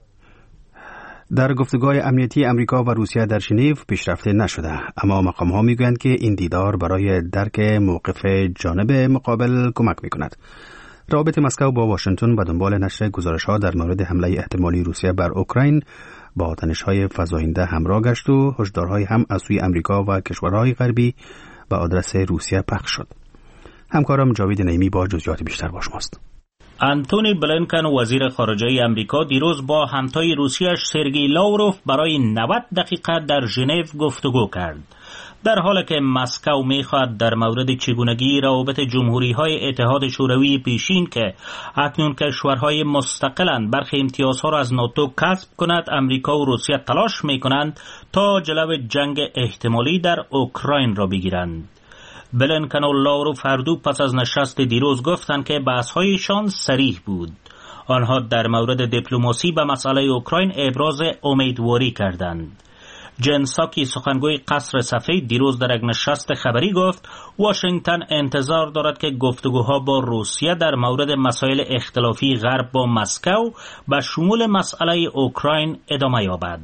در گفتگوهای امنیتی امریکا و روسیه در ژنو پیشرفته نشده، اما مقام‌ها میگویند که این دیدار برای درک موقف جانب مقابل کمک میکند. روابط مسکو با واشنگتن به دنبال نشر گزارش‌ها در مورد حمله احتمالی روسیه بر اوکراین با تنش‌های فزاینده همراه گشت و هشدارهایی هم از سوی امریکا و کشورهای غربی به آدرس روسیه پخش شد. همکارم جاوید نعیمی با جزئیات بیشتر با شماست. آنتونی بلینکن وزیر خارجه امریکا دیروز با همتای روسیه‌اش سرگئی لاوروف برای 90 دقیقه در ژنو گفتگو کرد. در حالی که مسکو می‌خواهد در مورد چگونگی روابط جمهوری‌های اتحاد شوروی پیشین که اکنون کشورهای مستقلند برخی امتیازها را از ناتو کسب کند، امریکا و روسیه تلاش می‌کنند تا جلو جنگ احتمالی در اوکراین را بگیرند. بلینکن و لاوروف هر دو پس از نشست دیروز گفتند که بحث‌هایشان صریح بود. آنها در مورد دیپلماسی به مسئله اوکراین ابراز امیدواری کردند. جن ساکی سخنگوی قصر سفید دیروز در یک نشست خبری گفت واشنگتن انتظار دارد که گفتگوها با روسیه در مورد مسائل اختلافی غرب با مسکو به شمول مسئله اوکراین ادامه یابد.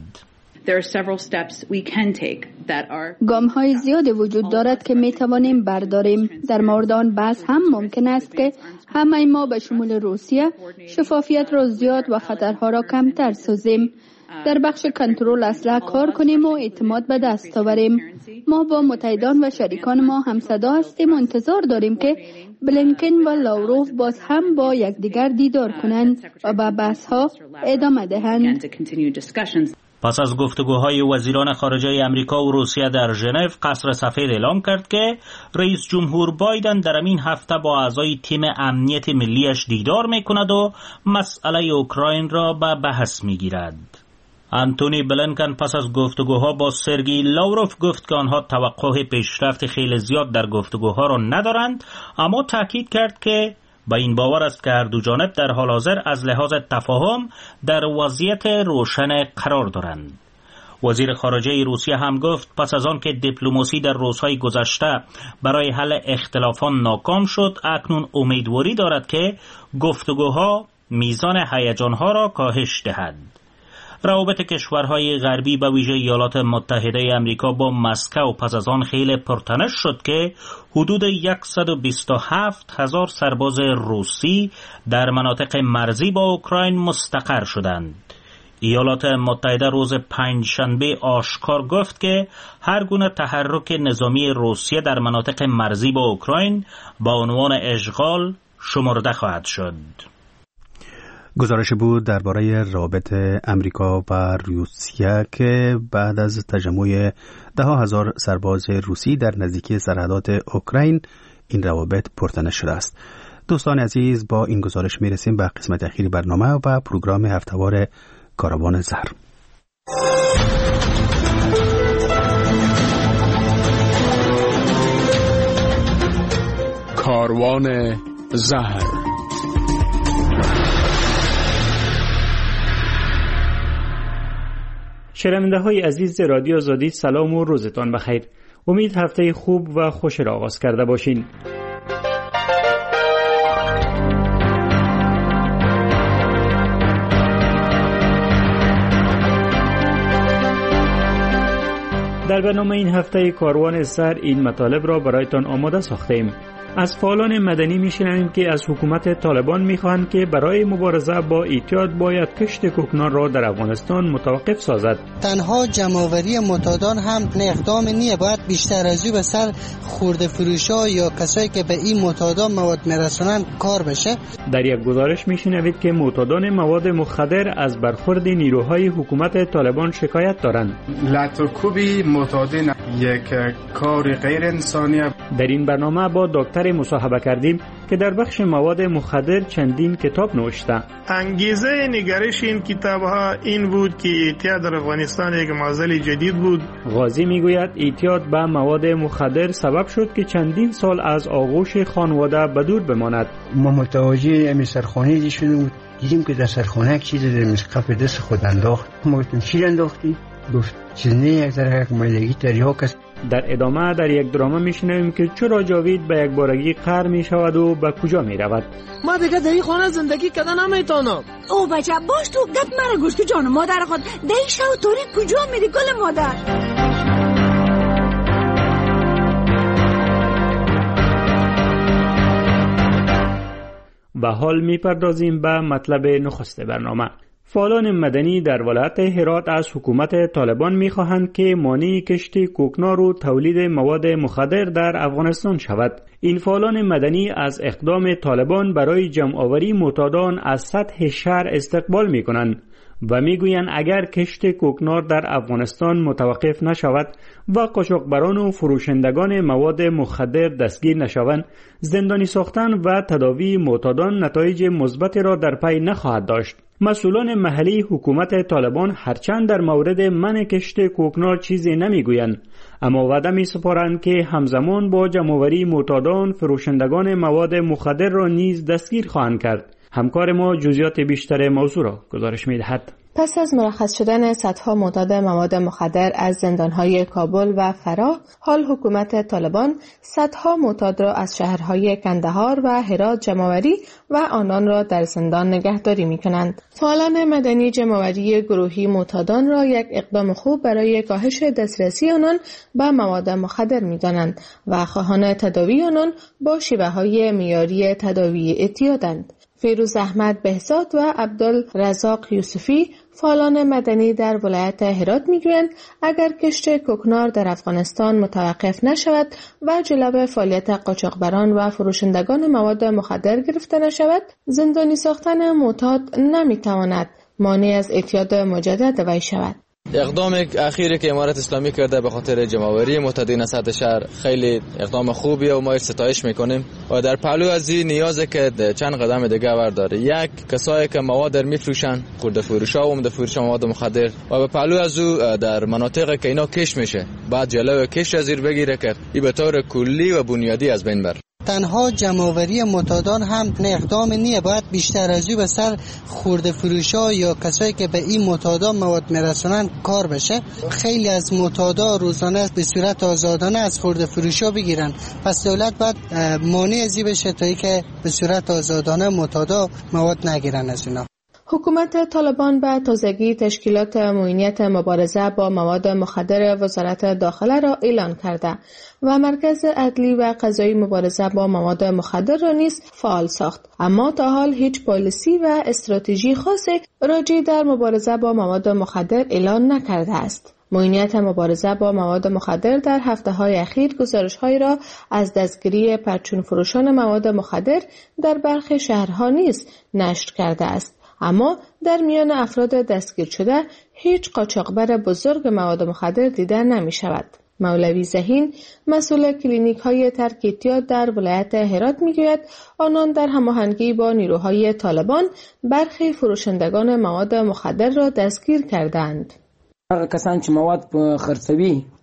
گام‌های زیادی وجود دارد که می توانیم برداریم. در مورد آن بحث هم ممکن است که همه ما به شمول روسیه شفافیت را زیاد و خطرها را کمتر سازیم. در بخش کنترل اسلحه کار کنیم و اعتماد به دست آوریم. ما با متحدان و شریکان ما هم صدا هستیم و انتظار داریم که بلینکن و لاوروف باز هم با یکدیگر دیدار کنند و به بحث‌ها ادامه دهند. پس از گفتگوهای وزیران خارجه امریکا و روسیه در ژنو، قصر سفید اعلام کرد که رئیس جمهور بایدن در این هفته با اعضای تیم امنیت ملیش دیدار میکند و مسئله اوکراین را به بحث میگیرد. آنتونی بلینکن پس از گفتگوها با سرگئی لاوروف گفت که آنها توقع پیشرفت خیلی زیاد در گفتگوها را ندارند، اما تاکید کرد که با این باور است که هر دو جانب در حال حاضر از لحاظ تفاهم در وضعیت روشن قرار دارند. وزیر خارجه روسیه هم گفت پس از آن که دیپلماسی در روزهای گذشته برای حل اختلافات ناکام شد، اکنون امیدواری دارد که گفتگوها میزان هیجانها را کاهش دهد. روابط کشورهای غربی به ویژه ایالات متحده امریکا با مسکو پس از آن خیلی پرتنش شد که حدود 127,000 سرباز روسی در مناطق مرزی با اوکراین مستقر شدند. ایالات متحده روز پنجشنبه آشکار گفت که هر گونه تحرک نظامی روسیه در مناطق مرزی با اوکراین با عنوان اشغال شمرده خواهد شد. گزارش بود درباره روابط امریکا و روسیه که بعد از تجمع 10,000 سرباز روسی در نزدیکی سرحدات اوکراین این روابط پرتنش شده است. دوستان عزیز، با این گزارش میرسیم به قسمت اخیر برنامه و پروگرام هفته‌وار کاروان زهر. کاروان زهر. شنونده های عزیز رادیو آزادی، سلام و روزتان بخیر. امید هفته خوب و خوش را آغاز کرده باشین. در برنامه این هفته کاروان زهر این مطالب را برایتان آماده ساختیم. از فعالان مدنی میشنویم که از حکومت طالبان میخواهند که برای مبارزه با اعتیاد باید کشت کوکنار را در افغانستان متوقف سازد. تنها جمع‌آوری معتادان هم اقدام نیه، باید بیشتر از او به سر خورده فروشا یا کسایی که به این معتادان مواد میرسونن کار بشه. در یک گزارش میشنوید که معتادان مواد مخدر از برخورد نیروهای حکومت طالبان شکایت دارند. لطوکوبی معتادین یک کار غیر انسانی. در این برنامه با دکتر مصاحبه کردیم که در بخش مواد مخدر چندین کتاب نوشته. انگیزه نگارش این کتاب ها این بود که اعتیاد در افغانستان یک معضل جدید بود. غازی میگوید اعتیاد به مواد مخدر سبب شد که چندین سال از آغوش خانواده به دور بماند. ما متوجه امی سرخانه شدیم، دیدیم که در سرخانه یک چیز در کف دست خود انداخت. ما گفتیم چی انداختی؟ گفت چیز نه، یک ذره یک مایلگی تریاک است. در ادامه در یک درامه میشنویم که چرا جاوید به یک بارگی قهر میشود و به کجا میرود. ما دیگه در این خانه زندگی کردن نمیتونم. او بچه باش تو گپ مرا گوش تو جان مادر خود در این شو توری کجا میری گل مادر؟ و حال میپردازیم به مطلب نخست برنامه. فعالان مدنی در ولایت هرات از حکومت طالبان می‌خواهند که مانع کشت کوکنار و تولید مواد مخدر در افغانستان شود. این فعالان مدنی از اقدام طالبان برای جمع‌آوری معتادان از سطح شهر استقبال می‌کنند و میگویند اگر کشت کوکنار در افغانستان متوقف نشود و قاچاقبران و فروشندگان مواد مخدر دستگیر نشوند، زندانی ساختن و تداوی معتادان نتایج مثبتی را در پی نخواهد داشت. مسئولان محلی حکومت طالبان هرچند در مورد منع کشت کوکنار چیزی نمیگویند، اما وعده می‌سپارند که همزمان با جمع‌آوری معتادان فروشندگان مواد مخدر را نیز دستگیر خواهند کرد. همکار ما جزئیات بیشتر موضوع را گزارش می‌دهد. پس از مرخص شدن صدها معتاد مواد مخدر از زندانهای کابل و فراه، حال حکومت طالبان صدها معتاد را از شهرهای کندهار و هرات جمع‌آوری و آنان را در زندان نگهداری می‌کنند. فعالان مدنی جمع‌آوری گروهی معتادان را یک اقدام خوب برای کاهش دسترسی آنان به مواد مخدر می‌دانند و خواهان تداوی آنان با شیوه‌های معیاری تداوی اعتیادند. فیروز احمد بهزاد و عبدالرزاق یوسفی فعالان مدنی در ولایت هرات میگویند اگر کشت کوکنار در افغانستان متوقف نشود و جلو فعالیت قاچاقبران و فروشندگان مواد مخدر گرفته نشود، زندانی ساختن معتاد نمیتواند مانع از اعتیاد مجدد وی شود. اقدام اخیری که امارت اسلامی کرده به خاطر جمع‌آوری معتادین سطح شهر خیلی اقدام خوبیه و ما ستایش میکنیم و در پهلو از این نیازه که چند قدم دیگه برداره. یک، کسایی که مواد میفروشن، خورده فروشا و عمده فروشا مواد مخدر، و به پهلو از او در مناطقی که اینا کش میشه بعد جلوی کش از زیر بگیره که این به طور کلی و بنیادی از بین بره. تنها جمع‌آوری معتادان هم اقدام نیه، باید بیشتر از او به سر خورده فروشا یا کسایی که به این معتادان مواد میرسونن کار بشه. خیلی از معتادا روزانه به صورت آزادانه از خورده فروشا بگیرن، پس دولت باید مانع از این بشه تا اینکه به صورت آزادانه معتادا مواد نگیرن از اینا. حکومت طالبان به تازگی تشکیلات معینیت مبارزه با مواد مخدر وزارت داخله را اعلان کرده و مرکز عدلی و قضایی مبارزه با مواد مخدر را نیز فعال ساخت، اما تا حال هیچ پالیسی و استراتژی خاصی راجع در مبارزه با مواد مخدر اعلان نکرده است. معینیت مبارزه با مواد مخدر در هفته‌های اخیر گزارش‌هایی را از دستگیری پرچون فروشان مواد مخدر در برخی شهرها نیز نشر کرده است، اما در میان افراد دستگیر شده هیچ قاچاقبر بزرگ مواد مخدر دیده نمی شود. مولوی ذهین مسئول کلینیک های ترک اعتیاد در ولایت هرات می گوید آنان در هماهنگی با نیروهای طالبان برخی فروشندگان مواد مخدر را دستگیر کردند. هغه کسان چې مواد خرڅوي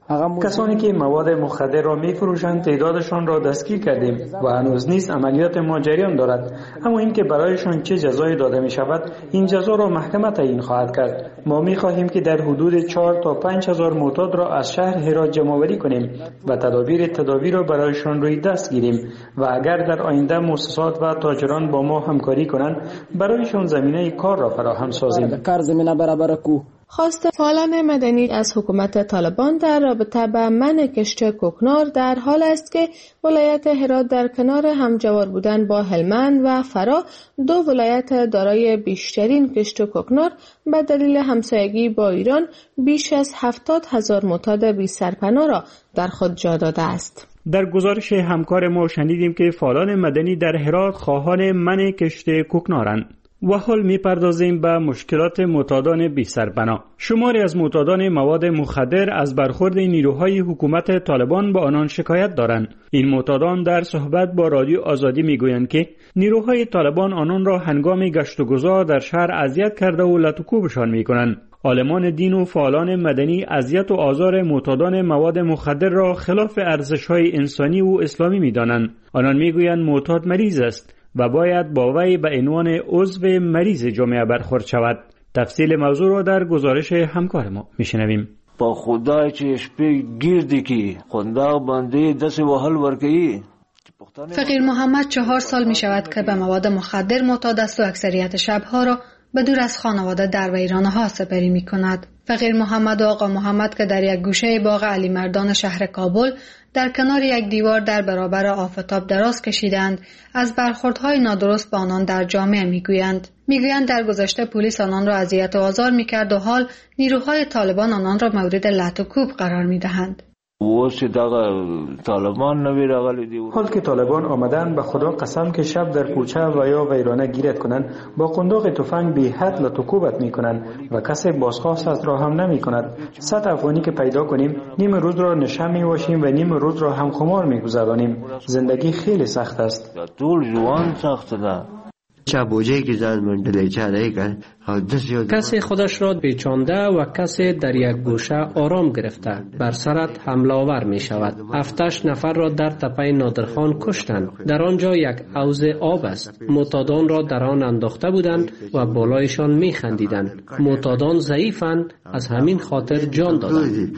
کسانی که مواد مخدر را می‌فروشند تعدادشان را دستگیر کردیم و هنوز نیز عملیات ما جریان دارد. اما اینکه برایشان چه جزایی داده می‌شود، این جزا را محکمه تعیین خواهد کرد. ما می‌خواهیم که در حدود 4 تا 5000 معتاد را از شهر هرات جمع‌آوری کنیم و تدابیر را برایشان روی دست گیریم و اگر در آینده مؤسسات و تاجران با ما همکاری کنند، برایشان زمینه کار را فراهم سازیم. خواست فعالان مدنی از حکومت طالبان در رابطه با منع کشت کوکنار در حال است که ولایت هرات در کنار همجوار بودن با هلمند و فرا، دو ولایت دارای بیشترین کشت کوکنار به دلیل همسایگی با ایران، بیش از 70,000 معتاد بی سرپناه را در خود جا داده است. در گزارش همکار ما شنیدیم که فعالان مدنی در هرات خواهان منع کشت کوکنارند. و حال می‌پردازیم به مشکلات معتادان بی سرپناه. شماری از معتادان مواد مخدر از برخورد نیروهای حکومت طالبان با آنان شکایت دارند. این معتادان در صحبت با رادیو آزادی میگویند که نیروهای طالبان آنان را هنگام گشت و گذار در شهر اذیت کرده و لط و کوبشان می‌کنند. عالمان دین و فعالان مدنی اذیت و آزار معتادان مواد مخدر را خلاف ارزش‌های انسانی و اسلامی می‌دانند. آنان میگویند معتاد مریض است و باید با وی به عنوان عضو مریض جامعه برخورد شود. تفصیل موضوع را در گزارش همکار ما میشنویم. با خدای چې شپې ګیردی کی خوندا باندې داسې وهل ورکوي. فقیر محمد 4 سال می شود که به مواد مخدر معتاد است و اکثریت شبها را به دور از خانواده در ویرانه‌ها سپری می کند. فقیر محمد و آقا محمد که در یک گوشه باغ علی مردان شهر کابل در کنار یک دیوار در برابر آفتاب دراز کشیدند، از برخوردهای نادرست با آنان در جامعه میگویند در گذشته پلیس آنان را اذیت و آزار میکرد و حال نیروهای طالبان آنان را مورد لط و کوب قرار میدهند. حال که طالبان آمدن به خدا قسم که شب در کوچه و یا ویرانه گیرت کنند، با قنداق تفنگ بی حد لط و کوبت میکنند و کسی بازخواست از را هم نمی کند. 100 افغانی که پیدا کنیم نیم روز را نشه میواشیم و نیم روز را هم خمار میگذرانیم. زندگی خیلی سخت است. کسی خودش را پیچانده و کسی در یک گوشه آرام گرفته بر سرت حمله آور می شود. 7 نفر را در تپه نادرخان کشتند. در آنجا یک حوض آب است. معتادان را در آن انداخته بودند و بالایشان می خندیدند. معتادان ضعیفند، از همین خاطر جان دادند.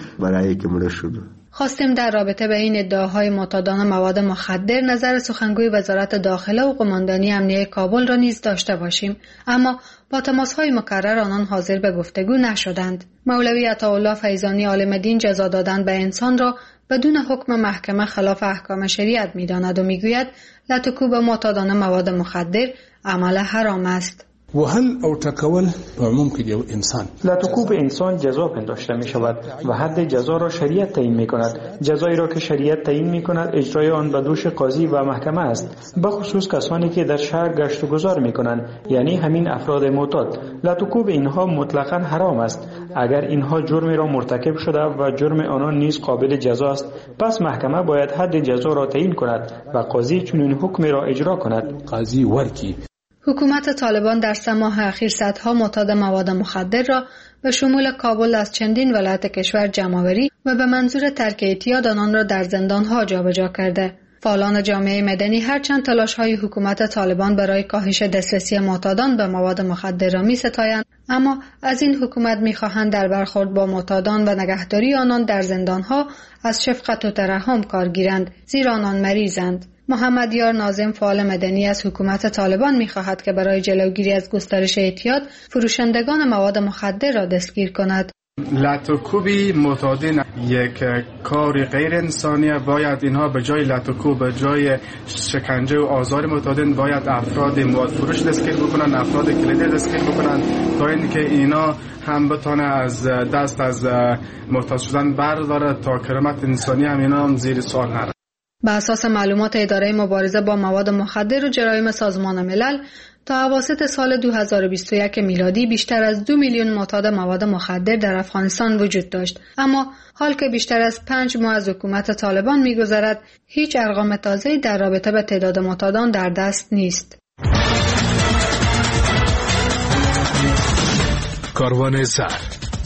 خواستیم در رابطه به این ادعاهای معتادان مواد مخدر نظر سخنگوی وزارت داخله و قماندانی امنیه کابل را نیز داشته باشیم، اما با تماس‌های مکرر آنان حاضر به گفتگو نشدند. مولوی عطاالله فیضانی عالم دین جزا دادن به انسان را بدون حکم محکمه خلاف احکام شریعت می‌داند و می‌گوید لط و کوب معتادان مواد مخدر عمل حرام است. وهل او تکول عموم کې یو انسان لط و کوب انسان جزا پنداشته می شود و حد جزا را شریعت تعیین می کند. جزایی را که شریعت تعیین می کند اجرای آن به دوش قاضی و محکمه است، به خصوص کسانی که در شهر گشت و گذار می کنند، یعنی همین افراد معتاد. لط و کوب اینها مطلقاً حرام است. اگر اینها جرمی را مرتکب شده و جرم آنان نیز قابل جزا است، پس محکمه باید حد جزا را تعیین کند و قاضی چنین حکمی را اجرا کند. قاضی ورکی. حکومت طالبان در 3 ماه اخیر صدها معتاد مواد مخدر را به شمول کابل از چندین ولایت کشور جمع‌آوری و به منظور ترک اعتیاد آنان را در زندان‌ها جابجا کرده. فعالان جامعه مدنی هرچند تلاش‌های حکومت طالبان برای کاهش دسترسی معتادان به مواد مخدر را می‌ستایند، اما از این حکومت می‌خواهند در برخورد با معتادان و نگهداری آنان در زندان‌ها از شفقت و ترحم کار گیرند، زیرا آنان مریضند. محمد یار ناظم فعال مدنی از حکومت طالبان می‌خواهد که برای جلوگیری از گسترش اعتیاد فروشندگان مواد مخدر را دستگیر کند. لط و کوبی معتادین یک کار غیر انسانیه. باید اینها به جای لط و کوب، به جای شکنجه و آزار معتادین، باید افراد مواد فروش دستگیر بکنن، افراد کلیدی دستگیر بکنن تا اینکه اینا هم بتونه از دست از معتاد شدن برداره تا کرامت انسانی هم اینا هم زیر سوال نره. به اساس معلومات اداره مبارزه با مواد مخدر و جرایم سازمان ملل، تا اواسط سال 2021 میلادی بیشتر از 2 میلیون معتاد مواد مخدر در افغانستان وجود داشت، اما حال که بیشتر از 5 ماه از حکومت طالبان می‌گذرد، هیچ ارقام تازه‌ای در رابطه با تعداد معتادان در دست نیست. کاروان سر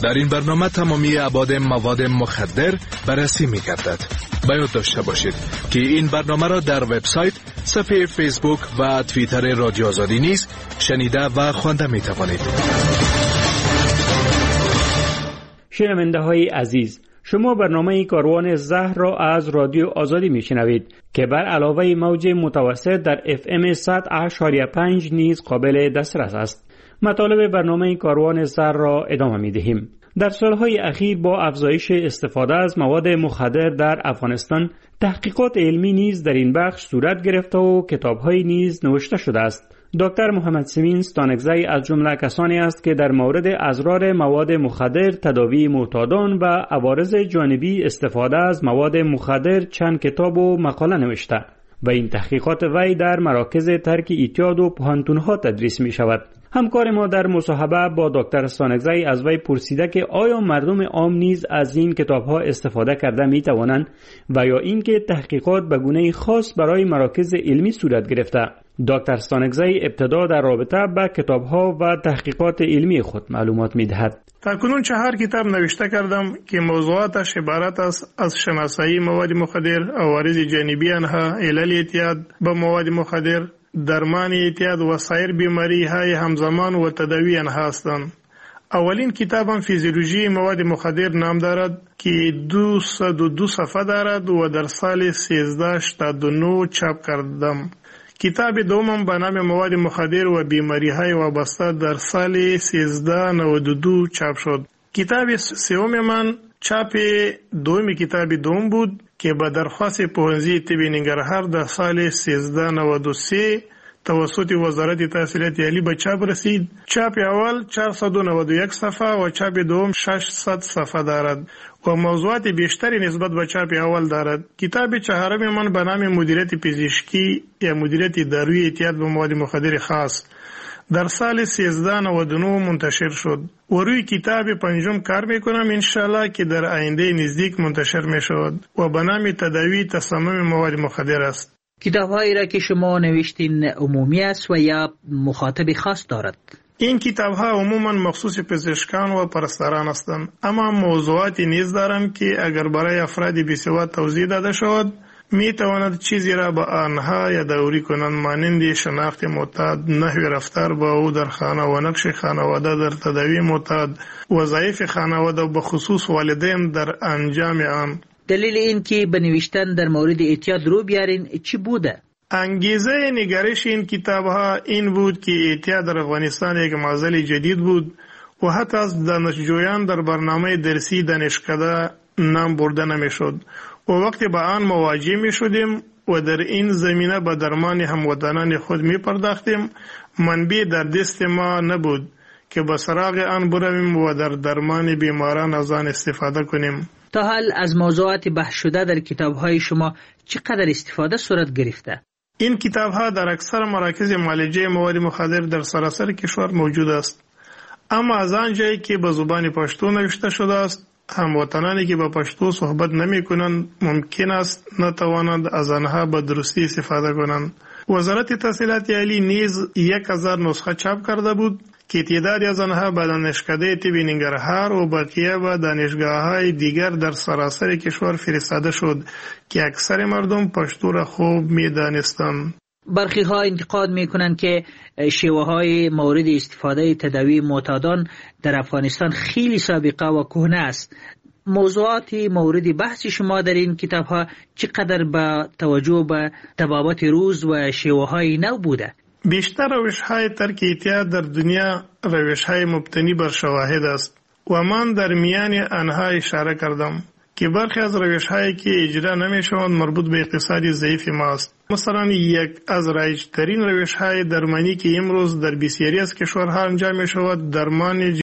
در این برنامه تمامی ابعاد مواد مخدر بررسی می‌گردد. باید داشته باشید که این برنامه را در وبسایت، صفحه فیسبوک و توییتر رادیو آزادی نیز شنیده و خوانده می‌توانید. شنونده های عزیز، شما برنامه کاروان زهر را از رادیو آزادی میشنوید که بر علاوه موج متوسط در FM 100.5 نیز قابل دسترس است. مطالب برنامه کاروان زهر را ادامه میدهیم. در سالهای اخیر با افزایش استفاده از مواد مخدر در افغانستان، تحقیقات علمی نیز در این بخش صورت گرفته و کتاب‌های نیز نوشته شده است. دکتر محمد سیمین ستانکزی از جمله کسانی است که در مورد اضرار مواد مخدر، تداوی معتادان و عوارض جانبی استفاده از مواد مخدر چند کتاب و مقاله نوشته و این تحقیقات وی در مراکز ترک اعتیاد و پوهنتون‌ها تدریس می شود. همکار ما در مصاحبه با دکتر ستانکزی از وی پرسیده که آیا مردم عام نیز از این کتاب‌ها استفاده کرده می توانند و یا اینکه تحقیقات به گونه خاص برای مراکز علمی صورت گرفته. دکتر ستانکزی ابتدا در رابطه با کتاب‌ها و تحقیقات علمی خود معلومات می‌دهد. تاکنون 4 کتاب نوشته کردم که موضوعاتش عبارت است از شناسایی مواد مخدر، عوارض جانبی آنها، علل اعتیاد به مواد مخدر، درمان اعتیاد و سایر بیماری‌های همزمان و تداوی آنها هستند. اولین کتابم فیزیولوژی مواد مخدر نام دارد که 202 صفحه دارد و در سال 1389 چاپ کردم. کتاب دومم به نام مواد مخدر و بیماری‌های وابسته در سال 1392 چاپ شد. کتاب سوم من چاپ دوم کتاب دوم بود که به درخواست پوهنځي طب ننګرهار در سال 1393 توسط وزارت تحصیلات عالی به چاپ رسید. چاپ اول 491 صفحه و چاپ دوم 600 صفحه دارد و موضوعات بیشتری نسبت به چاپ اول دارد. کتاب چهارم من به نام مدیریت پزشکی یا مدیریت دارویی اعتیاد به مواد مخدر خاص در سال 1399 منتشر شد و روی کتاب پنجم کار میکنم انشالله که در آینده نزدیک منتشر میشود و به نام تداوی تسمم مواد مخدر است. کتاب‌هایی را که شما نوشتین عمومی است و یا مخاطب خاص دارد؟ این کتاب‌ها عموما مخصوص پزشکان و پرستاران هستند، اما موضوعاتی نیز دارند که اگر برای افراد بی‌سواد توضیح داده شود می تواند چیزی را به آنها یادآوری کنند، مانند شناخت معتاد، نحو رفتار با او در خانه و نقش خانواده در تداوی معتاد، وظایف خانواده و به خصوص والدین در انجام آن. دلیل این که به نوشتن در مورد اعتیاد رو بیارین چی بوده؟ انگیزه نگارش این کتاب‌ها این بود که اعتیاد در افغانستان یک معضل جدید بود و حتی از دانشجویان در برنامه درسی دانشکده نام برده نمی‌شد و وقتی با آن مواجه می‌شدیم و در این زمینه به درمان هموطنان خود می‌پرداختیم، منبع در دست ما نبود که به سراغ آن برویم و در درمان بیماران از آن استفاده کنیم. تا حال از موضوعات بحث شده در کتاب‌های شما چقدر استفاده صورت گرفته؟ این کتاب‌ها در اکثر مراکز معالجه مواد مخدر در سراسر کشور موجود است، اما از آن جایی که به زبان پشتو نوشته شده است، هموطنانی که با پشتو صحبت نمی کنند ممکن است نتوانند از آنها به درستی استفاده کنند. وزارت تحصیلات عالی نیز 1000 نسخه چاپ کرده بود که تعدادی از آنها به دانشکده طب ننګرهار و بقیه به دانشگاه‌های دیگر در سراسر کشور فرستاده شد که اکثر مردم پشتو را خوب می‌دانستند. برخی ها انتقاد میکنند که شیوه های مورد استفاده تداوی معتادان در افغانستان خیلی سابقه و کهنه است. موضوعات مورد بحث شما در این کتاب ها چقدر با توجه به تبابت روز و شیوه های نو بوده؟ بیشتر روش های ترک اعتیاد در دنیا روش های مبتنی بر شواهد است و من در میان آنها اشاره کردم که برخی از روش هایی که اجرا نمی شوند مربوط به اقتصاد ضعیف ماست. مثلا یک از رایج‌ترین روش های درمانی که امروز در بسیاری از کشورها انجام می شود درمان